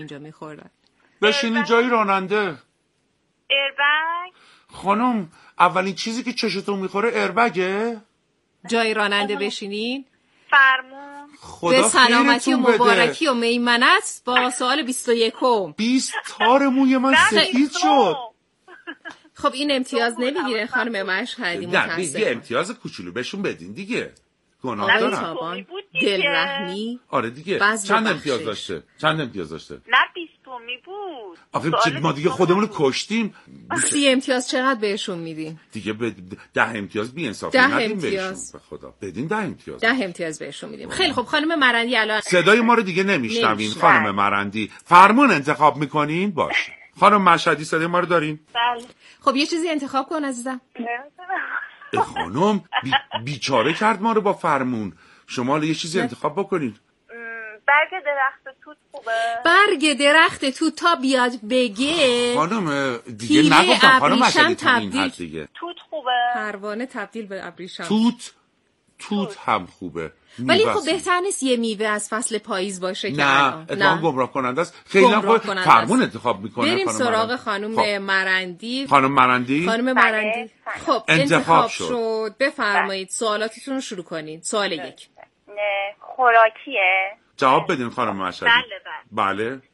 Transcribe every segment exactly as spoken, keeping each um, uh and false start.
اینجا میخوردن. بشینین جای راننده. ایربگ. خانم اولین چیزی که چشتون میخوره ایربگه؟ جای راننده بشینین. فرمون. خدا به سلامتی و خیرتون بده. مبارکی و میمنت با سوال بیست و یکم. بیست تار موی من سفید شد. خب این امتیاز نمیگیره خانم مشهدی، نه متاسفم. دیگه امتیاز کوچولو بهشون بدین دیگه. گناه آقای دارم. تابان دلرحمی. آره دیگه. بذل چند بخشش. امتیاز داشته؟ چند امتیاز داشته؟ نه بیستومی بود. آخه سوال ما دیگه بیستومی خودمون رو بود. کشتیم. سی امتیاز چقدر بهشون میدین؟ دیگه به ده امتیاز بی انصافی ده ندیم امتیاز. بهشون. به خدا بدین ده امتیاز. ده امتیاز بهشون میدیم. خیلی خب خانم مرندی الان صدای ما رو دیگه نمیشنوین نمی‌شنویم. خانم مرندی. فرمون انتخاب میکنین؟ باشه. خانم مشهدی صدای ما رو دارین؟ بله. خب یه چیزی انتخاب کن عزیزم. اه خانم بی... بیچاره کرد ما رو با فرمون. شما حالا یه چیزی انتخاب بکنین. برگ درخت توت خوبه. برگ درخت توت تا بیاد بگه خانم دیگه پیله نگفتم خانم ابریشم مشهدی تا این تبدیل- حد دیگه. توت خوبه. پروانه تبدیل به ابریشم. توت توت هم خوبه. ولی میوه خب است. بهتر نیست یه میوه از فصل پاییز باشه که نه الان. اتفاقا گمراه کننده است. خیلی هم گمراه خود کننده فرمون است. انتخاب میکنه. بریم خانم سراغ مرندی. خانم خب. مرندی. خانم مرندی خانم بله، مرندی بله. خب انتخاب انتخاب شد. شد. بفرمایید سوالاتتون رو شروع کنید. سوال یک. نه، خوراکیه. جواب بدین خانم مشهدی. بله بله. بله. اه، اه،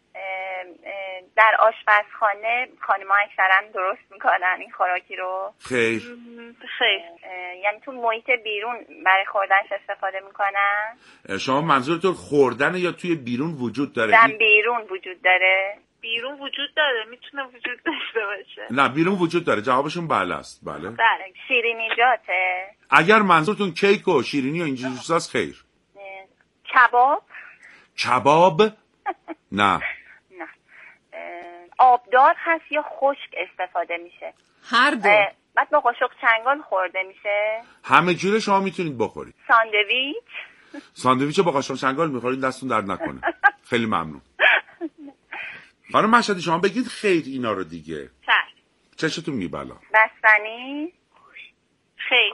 در آشپزخانه خانم‌ها اکثرا درست میکنن این خوراکی رو. خیر. خیر. یعنی تو محیط بیرون برای خوردنش استفاده میکنن. شما منظورتون خوردن یا توی بیرون وجود داره؟ در این- بیرون وجود داره. بیرون وجود داره، میتونه وجود داشته باشه. نه بیرون وجود داره. جوابشون بله است. بله. بله. شیرینیجاته. اگر منظورتون کیک و شیرینی و اینجور چیزاست خیر. اه، کباب. کباب؟ نه. نه. اه، آبدار هست یا خشک استفاده میشه؟ هر دو. اه، بعد با قاشق چنگال خورده میشه. همه جوره شما میتونید بخورید. ساندویچ. ساندویچ با قاشق چنگال میخورید دستتون درد نکنه. خیلی ممنون. خانم مشهدی شما بگید خیر اینا رو دیگه. چشم. چشتون میبلا. بستنی. خیر.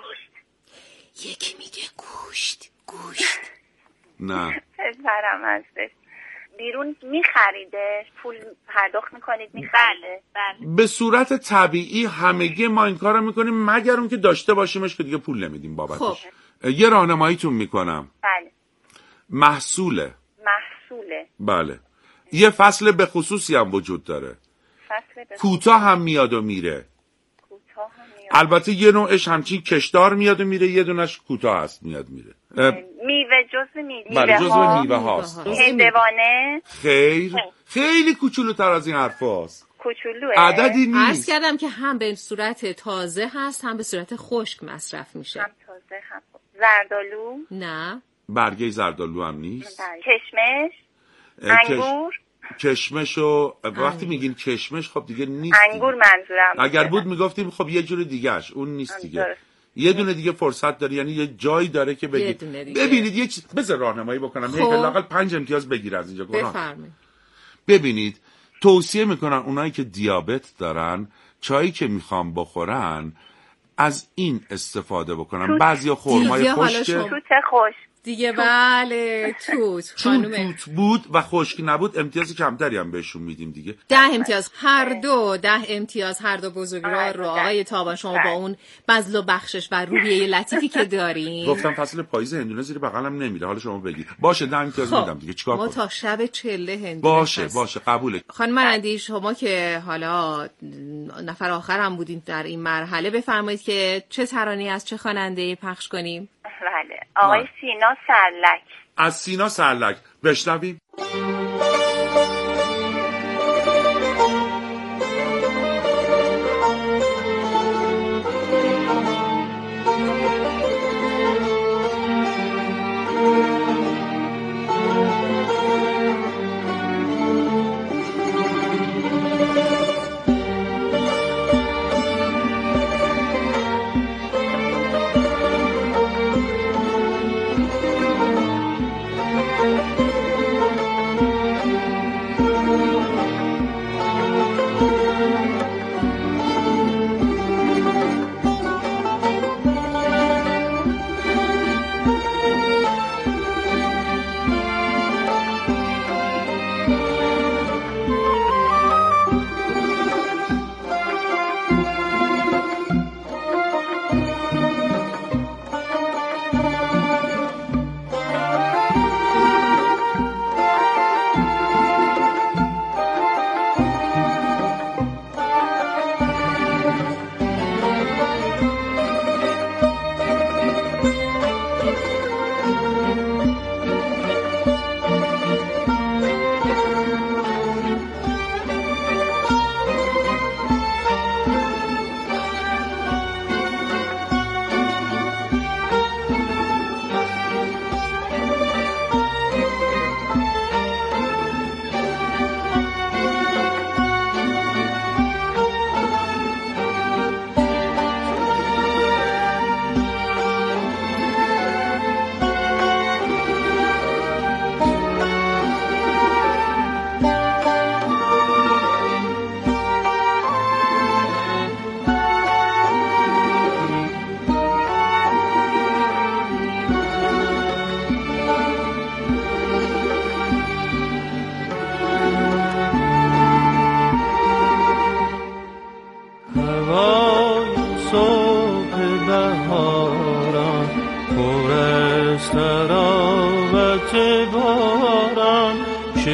یکی میگه گوشت گوشت. نه. پسرم هستش. بیرون میخریدش، پول پرداخت میکنید میخریده. بله. به صورت طبیعی همگی ما این کار رو میکنیم مگر اون که داشته باشیمش که دیگه پول نمیدیم بابتش. خب. یه راهنماییتون میکنم. بله. محصوله. محصوله. بله. یه فصل به خصوصی هم وجود داره. فصل به کوتاه هم میاد و میره. کوتاه هم میاد. البته یه نوعش همچین کشدار میاد و میره، یه دونش کوتاه هست میاد میره. اه، میوه جزء میوه بله جزو ها. میوه هاست. هندوانه. خیر. خیلی کوچولوتر از این حرف هاست. کوچولوه. عددی عرض نیست. کردم که هم به صورت تازه هست هم به صورت خشک مصرف میشه. هم تازه هم زردالو. نه. برگه زردالو هم نیست. کشمش. اه، کش- انگور. کشمش و وقتی میگین کشمش خب دیگه نیست. انگور منظورم. اگر بود میگفتیم خب یه جور دیگهش، اون نیست دیگه. درست. یه دونه دیگه فرصت داره، یعنی یه جایی داره که بگید دونه دیگه. ببینید یک چیز بذار راهنمایی بکنم. خب. یک لااقل پنج امتیاز بگیر از اینجا. گناه. بفرمایید. ببینید توصیه میکنن اونایی که دیابت دارن چایی که میخوام بخورن از این استفاده بکنن. بعضیا خرمای دیگه حالا خشک شما- توت خوش. دیگه بله توت چون خانومه. توت بود و خشک نبود امتیاز کمتری هم بهشون میدیم دیگه. ده امتیاز هر دو ده امتیاز هر دو بزرگوار رو. آقای تابان شما با اون بذل و بخشش و روحیه لطیفی که دارین. گفتم فصل پاییز هندونه زیر بغلم نمیره. حالا شما بگید باشه ده امتیاز میدم دیگه. چیکار ما کنم؟ تا شب چله هندونه باشه هست. باشه قبوله. خانم مرندی شما که حالا نفر آخرم بودین در این مرحله بفرمایید که چه ترانه‌ای از چه خواننده‌ای پخش کنیم؟ بله. آقای بله. سینا سرلک. از سینا سرلک بشنویم.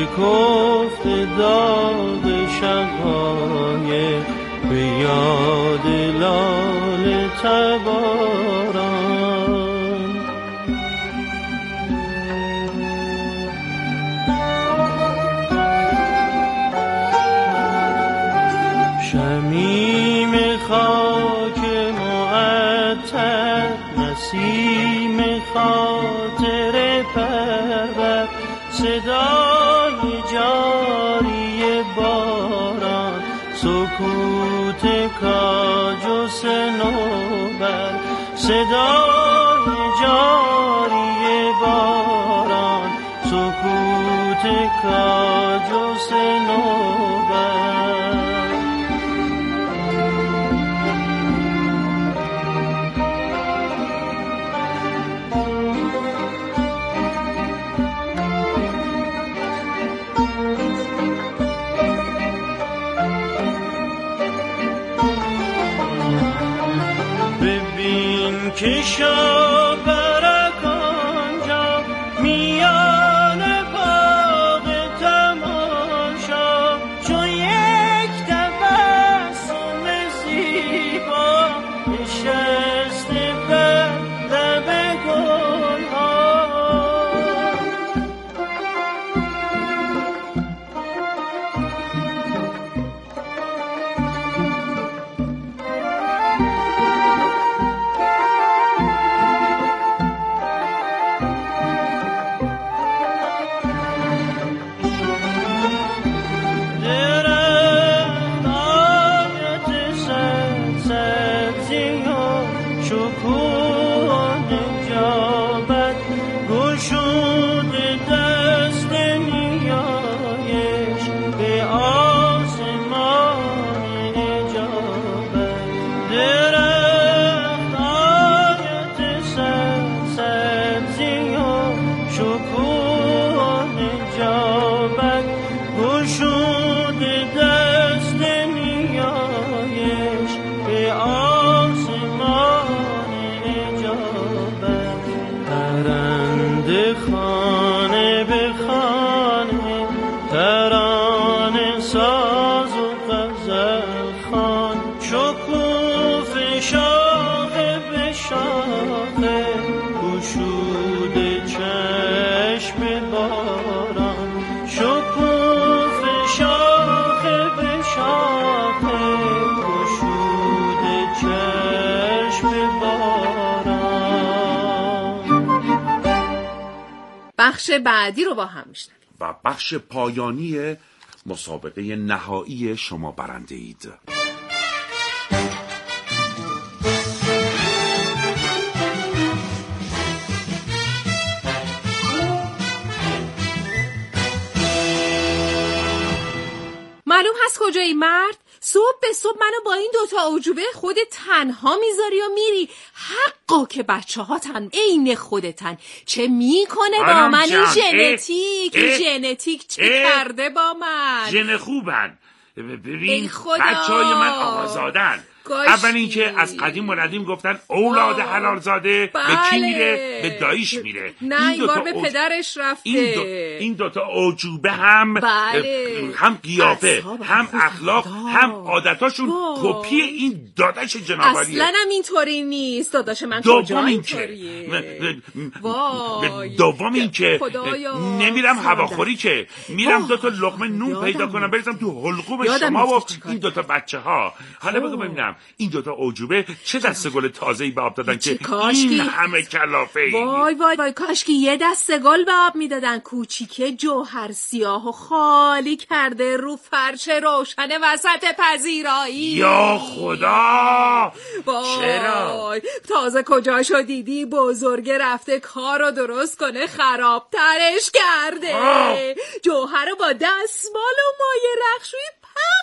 شکفت داغ شب‌های به یاد لاله تباران. شمیم خاک معطر، نسیم خاطر پرور، صدای جاری باران، سکوت کاج و صنوبر، صدای جاری باران، سکوت کاج و صنوبر. که شبرک آنجا میان باغ تماشا، چون یک تبسم زیبا نشسته بر لب گلها. بخش بعدی رو با هم میشنویم و بخش پایانی مسابقه نهایی شما برنده اید. معلوم هست کجایی مرد؟ صبح به صبح منو با این دوتا عجوبه خودت تنها میذاری و میری. حقا که بچه ها تن عین خودتن. چه میکنه با من این ژنتیک؟ ژنتیک چه اه کرده با من؟ ژن خوبن. ببین بچه های من آقازادن. اول اینکه از قدیم و ندیم گفتن اولاد حلال زاده بله. به کی میره؟ به داییش میره. نه این بار به اوج... پدرش رفته. این, دو... این دوتا عجوبه هم بله. هم قیافه هم اخلاق هم عادتاشون کپی این داداش جنابالیه. اصلا هم اینطوری نیست. داداش من کجا اینطوریه؟ دوم اینکه نمیرم هواخوری که میرم دوتا لقمه نون پیدا کنم بریزم تو حلقوم شما و این دوتا بچه ها. حالا بگو ببینم این دوتا عجوبه چه دسته گل تازه‌ای به آب دادن که این همه کلافه ای؟ وای وای وای کاش که یه دسته گل به آب میدادن. کوچیکه جوهر سیاه و خالی کرده رو فرش روشن وسط پذیرایی. یا خدا چرا؟ تازه کجاشو دیدی؟ بزرگه رفته کارو درست کنه خرابترش کرده. آه. جوهر رو با دستمال و مایه رخشویی پخش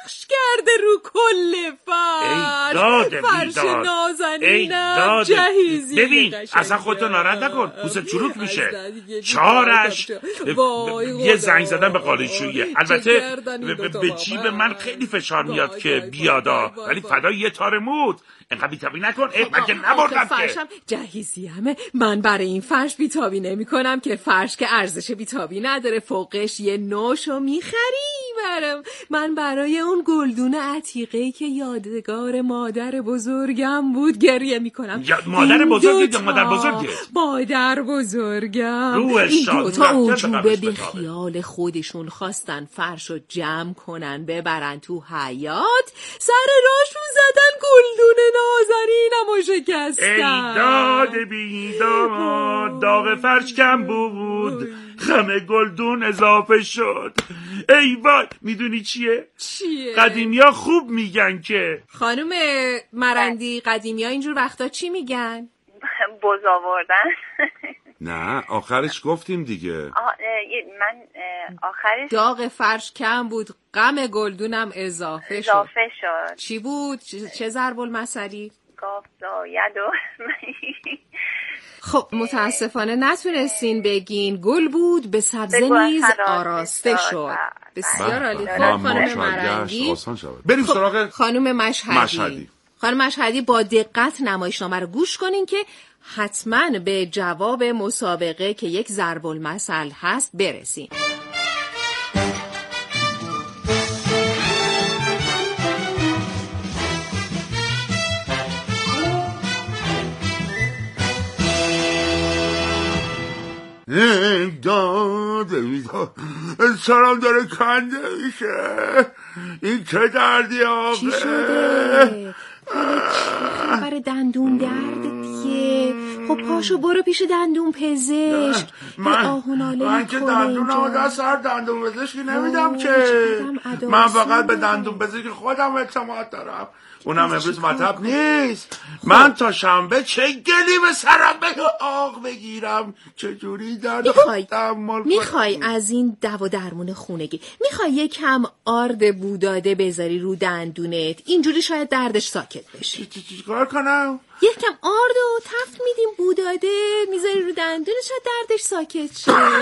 پخش کرده رو کل فرش. فرش نازنینم جهیزی. ببین اصلا خودتو ناراحت نکن، پوست چروک میشه. چارش یه زنگ زدن به قالیشویه. البته به جیب من خیلی فشار میاد که بیادا، ولی فدای یه تار موت. اینقدر بیتابی نکن. ای من که نبردم که فرشم جهیزی همه. من برای این فرش بیتابی نمی کنم که فرش که ارزش بیتابی نداره، فوقش یه نوشو میخری برم. من برای اون گلدون عتیقه‌ای که یادگار مادر بزرگم بود گریه میکنم. مادر بزرگی یا مادر بزرگی؟ مادر بزرگم. این دوتا اوجوبه به خیال خودشون خواستن فرشو جمع کنن ببرن تو حیاط، سر راشون زدن گلدون نازنینم و شکستن. ای داد بیداد، داغ فرش کم بود، خم گلدون اضافه شد. ای وای. میدونی چیه؟ چیه؟ قدیمیا خوب میگن که. خانم مرندی قدیمیا اینجور وقتا چی میگن؟ بز آوردن. نه آخرش گفتیم دیگه. من آخرش داغ فرش کم بود، غم گلدونم اضافه شد. اضافه شد. چی بود؟ چه ضرب المثلی؟ گاف زاید و خب متاسفانه نتونستین بگین. گل بود به سبزه نیز آراسته شد. بسیار عالی. خب خانم مرندی بریم سراغ خانم مشهدی. خانم مشهدی با دقت نمایشنامه رو گوش کنین که حتما به جواب مسابقه که یک ضرب المثل هست برسین. داد سرم داره کنده میشه. این چه دردی آقه؟ چی شده؟ خبر دندون درد دیگه. خب پاشو برو پیش دندون پزشک. من من که دندون آده سر دندون پزشکی نمیدم که. من فقط به دندون پزشک خودم اعتماد دارم. اونم امروز مطب نیست. من تا شنبه چه گلی به سرم به آق بگیرم، چجوری درد تحمل کنم. میخوای از این دوا درمون خونگی، میخوای یکم آرد بوداده بذاری رو دندونت، اینجوری شاید دردش ساکت بشه. چی کار کنم؟ یکم آرد و تفت میدیم بوداده میذاری رو دندونت، شاید دردش ساکت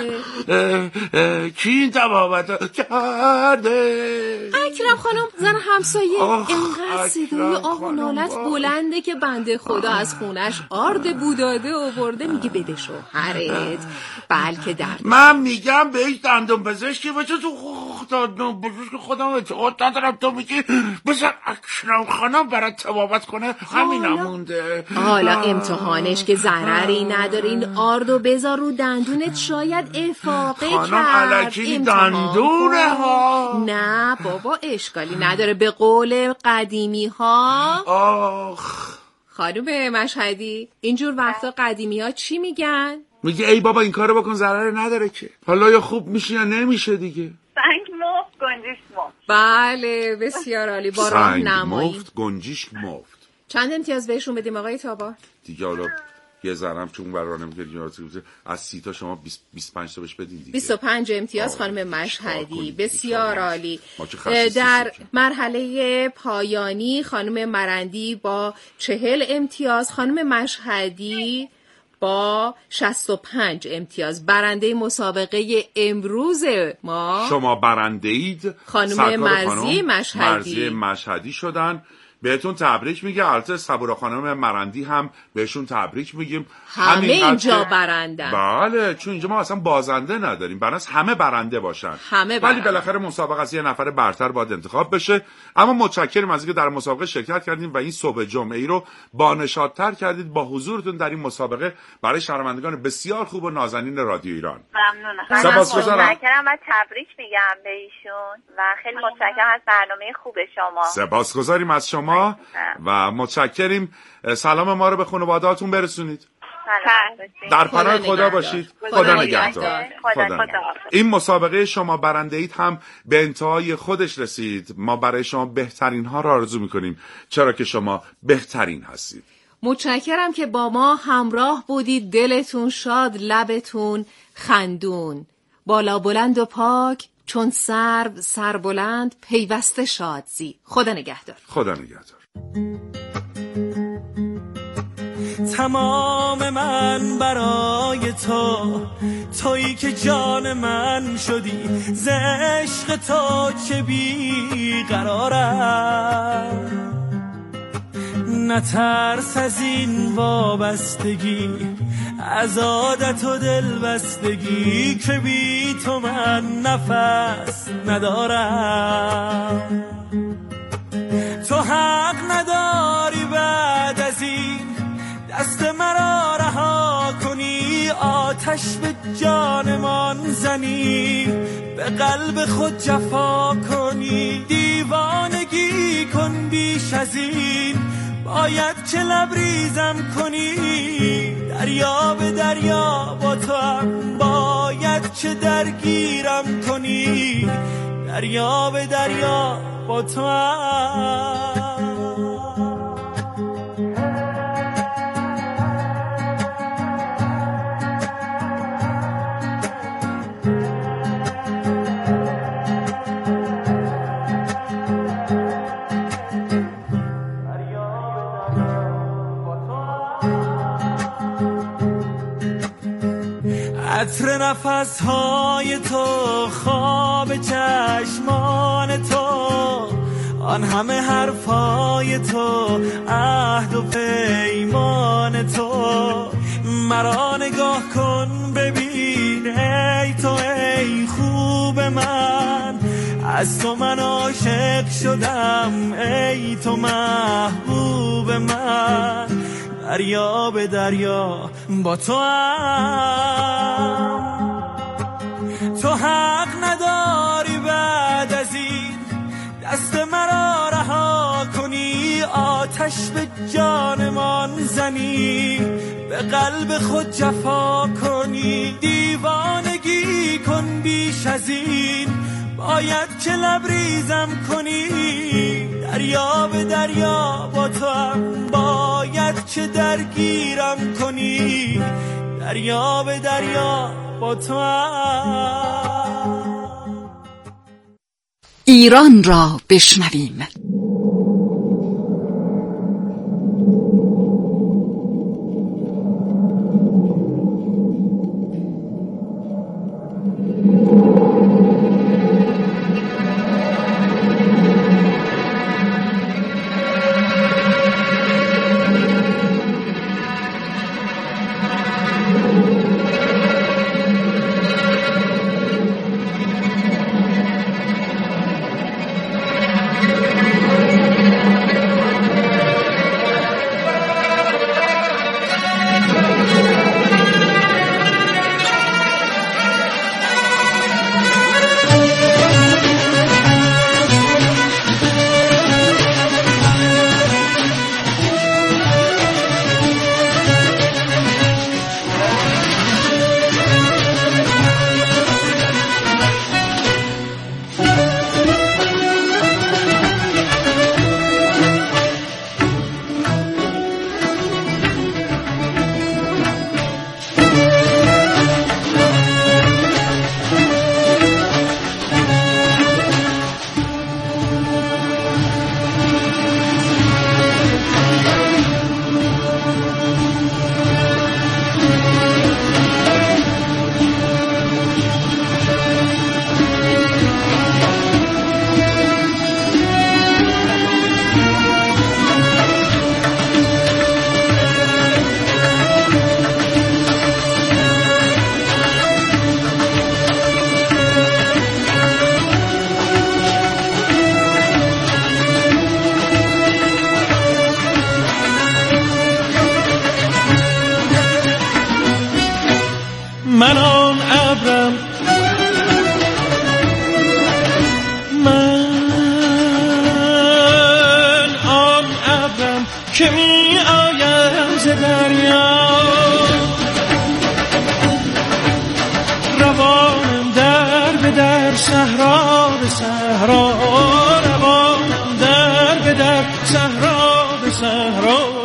شه. کی این تبابت کرده؟ اکرم خانم زن همسایه. اینقدر صدای آه و نالت بلنده که بنده خدا از خونش آرد بوداده آورده، میگه بده شوهرت بلکه درد. من میگم بهش دندون پزشکی بچه تو دندون پزشک خودم اعتقاد ندارم. تو میگی بذار اکرم خانم برات تبابت کنه، همین همونده. حالا امتحانش که ضرری نداره، این آردو بذار رو دندونت شاید افاقه کرد. خانم الکی دندونه ها. نه بابا اشکالی نداره، به قول قدیمی ها. آخ خانم مشهدی اینجور وقتا قدیمی ها چی میگن؟ میگه ای بابا این کارو بکن ضرری نداره که. حالا یا خوب میشه یا نمیشه دیگه. سنگ مفت گنجیش مفت. بله بسیار عالی. با راهنمایی سنگ مفت گنجیش مفت. چند امتیاز بهشون بدیم آقای تابار؟ دیگه حالا یه ذرم چون برا نمیگه از سی تا شما بیست بیست و پنج تا بهش بدین دیگه. بیست و پنج امتیاز خانم مشهدی. بسیار عالی. در مرحله پایانی خانم مرندی با چهل امتیاز، خانم مشهدی با شصت و پنج امتیاز. برنده مسابقه امروز ما شما برنده اید. خانم مرضی مشهدی. مرضی مشهدی شدن. بهتون تبریک میگه. البته صبورا خانم مرندی هم بهشون تبریک میگیم. همه اینجا برندن. بله چون اینجا ما اصلا بازنده نداریم، بناس همه برنده باشن. همه ولی بالاخره مسابقه از یه نفر برتر باید انتخاب بشه. اما متشکرم از اینکه در مسابقه شرکت کردین و این صبح جمعه ای رو بانشادتر کردید با حضورتون در این مسابقه برای شنوندگان بسیار خوب و نازنین رادیو ایران. ممنونم. سپاسگزارم. متشکرم و تبریک میگم به ایشون و خیلی متشکرم از برنامه خوب شما. سپاسگزاریم از شما و متشکریم. سلام ما رو به خانواده‌هاتون برسونید. در پناه خدا باشید. خدا نگهدار. این مسابقه شما برنده اید هم به انتهای خودش رسید. ما برای شما بهترین ها را آرزو میکنیم، چرا که شما بهترین هستید. متشکرم که با ما همراه بودید. دلتون شاد، لبتون خندون. بالا بلند و پاک چون سرو سربلند پیوسته شادزی. خدا نگهدار. خدا نگهدار. تمام من برای تو، تویی که جان من شدی، ز عشق تو چه بیقرارم. نترس از این وابستگی، از عادت و دلبستگی، که بی تو من نفس ندارم. تو حق نداری بعد از این دست مرا رها کنی، آتش به جانمان زنی، به قلب خود جفا کنی. دیوانگی کن بیش از این، باید که لبریزم کنی. دریا به دریا با تو هم باید که درگیرم کنی. دریا به دریا با تو هم. عطر نفسهای تو، خواب چشمان تو، آن همه حرفای تو، عهد و پیمان تو. مرا نگاه کن ببین ای تو، ای خوب من، از تو من عاشق شدم، ای تو محبوب من. دریا به دریا با تو هم، تو حق نداری بعد از این دست مرا رها کنی. آتش به جانمان زنی، به قلب خود جفا کنی. دیوانگی کن بیش از این، باید که لبریزم کنی. دریا به دریا با تو هم باید که درگیرم کنی. دریا به دریا با تو هم. ایران را بشنویم. من آن ابرم، من آن ابرم که می آیم ز دریا، روانم در به در صحرا به صحرا، روانم در به در صحرا به صحرا.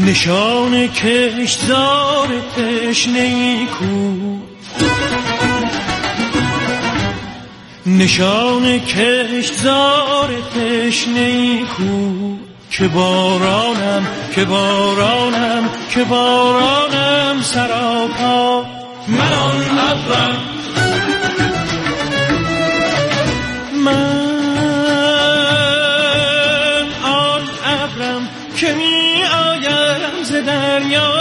نشان کشتزار تشنه‌ای کو، نشان کشتزار تشنه‌ای کو، که بارانم که بارانم که بارانم سراپا. من آن ابرم، من آن ابرم که می آیم ز دریا،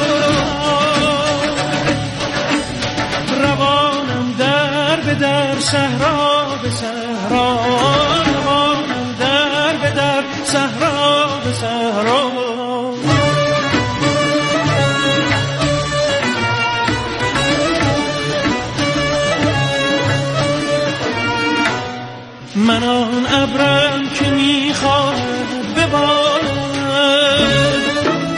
روانم در به در صحرا به صحرا، روانم در به در صحرا به صحرا. من آن ابرم که میخواهد ببارد،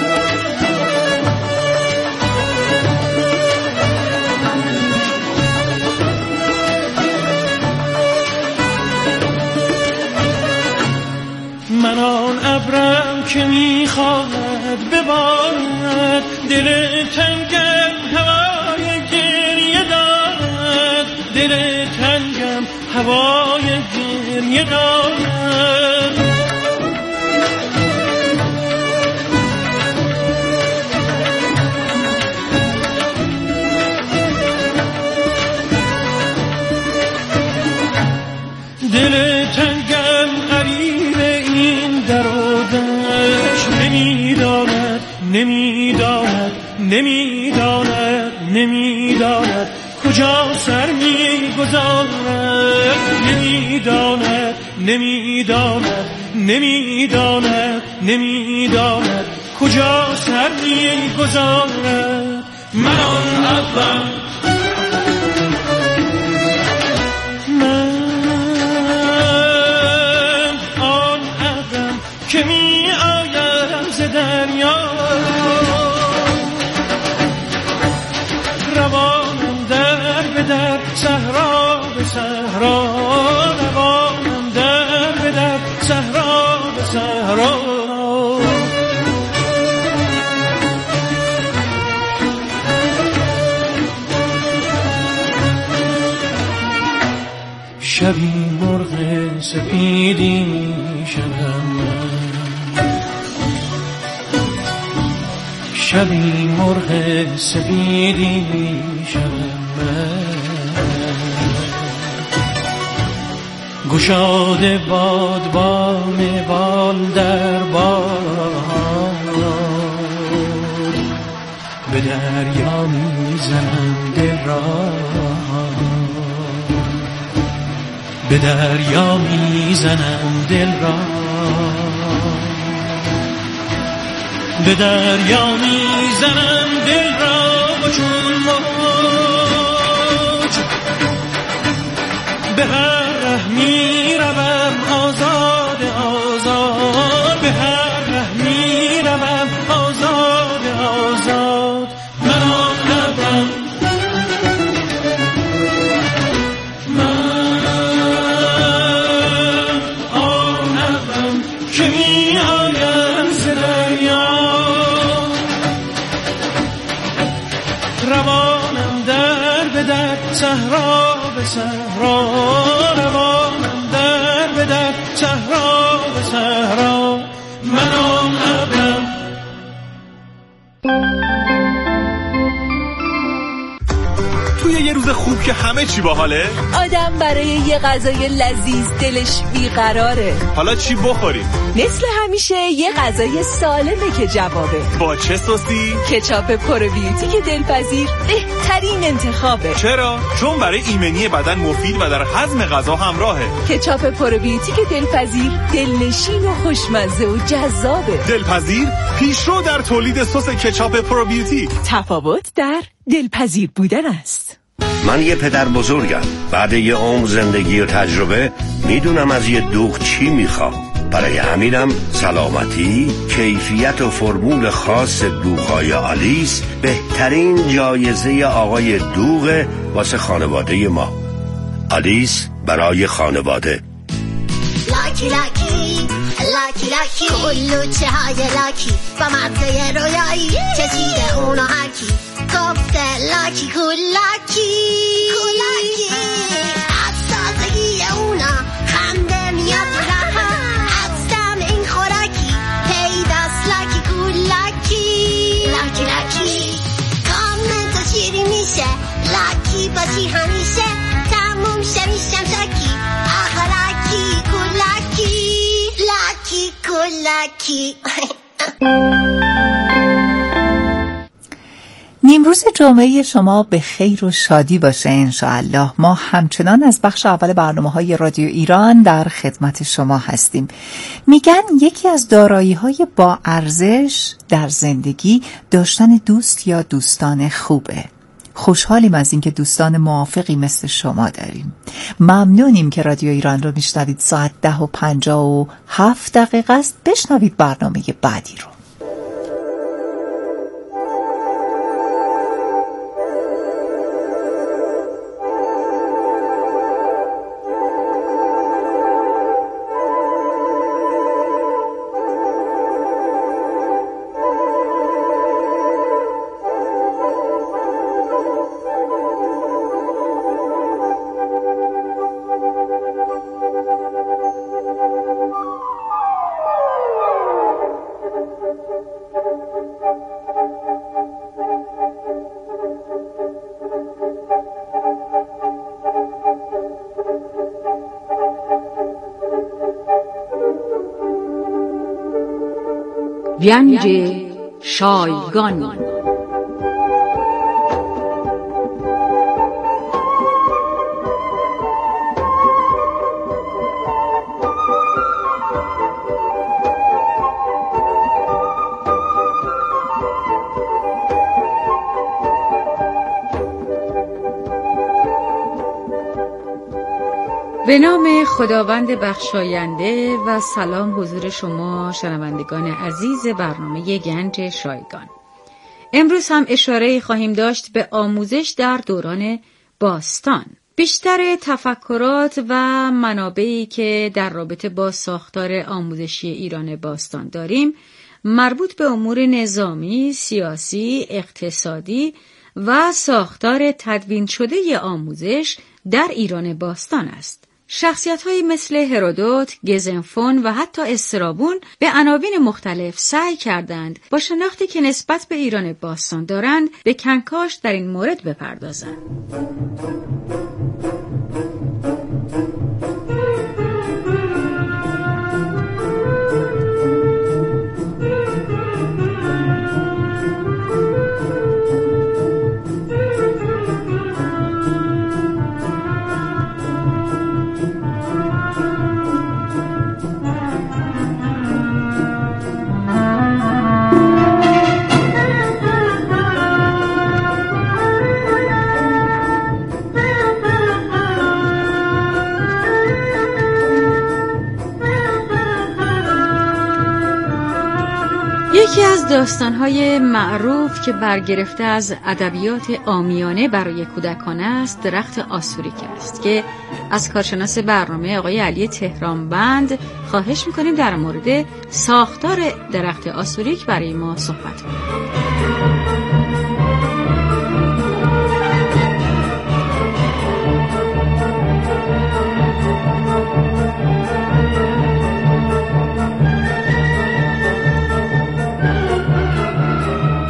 من آن ابرم که میخواهد ببارد، دل تنگم هوای گریه دارد، دل تنگم هوای گریه دارد. دل تنگم قریب این در و دشت، نمیداند نمیداند نمیداند نمیداند کجا سر میگذارد، نمیداند نمیداند نمیداند نمیداند کجا سر میگذارد. من آن ابرم، من آن ابرم که می آیم ز دریا، روانم در به در صحرا به صحرا، روانم در به در صحرا به صحرا. شبی مرغ سپیدی شدم، شبی مرغ سپیدی شدم، گشاده بادبان بال در باد، به دریا میزنم دل را، به دریا میزنم دل را، به دریا میزنم دل را و چون موج به هر ره میروم آزاد آزاد، به هر ره میروم آزاد آزاد. من آن ابرم، من آن ابرم که می آیم ز دریا، روانم در به در صحرا به صحرا، روانم در به در صحرا به صحرا. من آن ابرم. توی یه روز خوب که همه چی باحاله، آدم برای یه غذای لذیذ دلش بیقراره. حالا چی بخوریم؟ مثل همیشه یه غذای سالمه که جوابه. با چه سوسی؟ کچاپ پروبیوتیک دلپذیر بهترین انتخابه. چرا؟ چون برای ایمنی بدن مفید و در هضم غذا همراهه. کچاپ پروبیوتیک دلپذیر دلنشین و خوشمزه و جذابه. دلپذیر پیشرو در تولید سس کچاپ پروبیوتیک. تفاوت در دلپذیر بودن است. من یه پدر بزرگم. بعد یه عمر زندگی و تجربه میدونم از یه دوغ چی میخوام. برای همینم سلامتی، کیفیت و فرمول خاص دوغ‌های آلیس بهترین جایزه آقای دوغ واسه خانواده ما. آلیس برای خانواده. لاکی لاکی لاکی لاکی کلوچه های لاکی با مزه رویایی چشیده اونو هرکی گفته لاکی کولاکی کولاکی از تازگی اونا خنده میاد رها از دم این خوراکی پیداست لاکی کولاکی لاکی لاکی کامنت شیری میشه لاکی باشی همیشه تموم شه میشم شاکی آخه لاکی کولاکی لاکی کولاکی. نیمروز جمعه شما به خیر و شادی باشه انشاءالله. ما همچنان از بخش اول برنامه‌های رادیو ایران در خدمت شما هستیم. میگن یکی از دارایی‌های با ارزش در زندگی داشتن دوست یا دوستان خوبه. خوشحالیم از اینکه دوستان موافقی مثل شما داریم. ممنونیم که رادیو ایران رو میشنوید. ساعت ده و پنجاه و هفت دقیقه است. بشنوید برنامه بعدی رو. گنج شایگان. به نام خداوند بخشاینده و سلام حضور شما شنوندگان عزیز برنامه گنج شایگان. امروز هم اشاره خواهیم داشت به آموزش در دوران باستان. بیشتر تفکرات و منابعی که در رابطه با ساختار آموزشی ایران باستان داریم مربوط به امور نظامی، سیاسی، اقتصادی و ساختار تدوین شده آموزش در ایران باستان است. شخصیت‌هایی مثل هرودوت، گزنفون و حتی استرابون به عناوین مختلف سعی کردند با شناختی که نسبت به ایران باستان دارند به کنکاش در این مورد بپردازند. یکی از داستان‌های معروف که برگرفته از ادبیات عامیانه برای کودکان است درخت آسوریک است که از کارشناس برنامه آقای علی تهرانبند خواهش می‌کنیم در مورد ساختار درخت آسوریک برای ما صحبت کنند.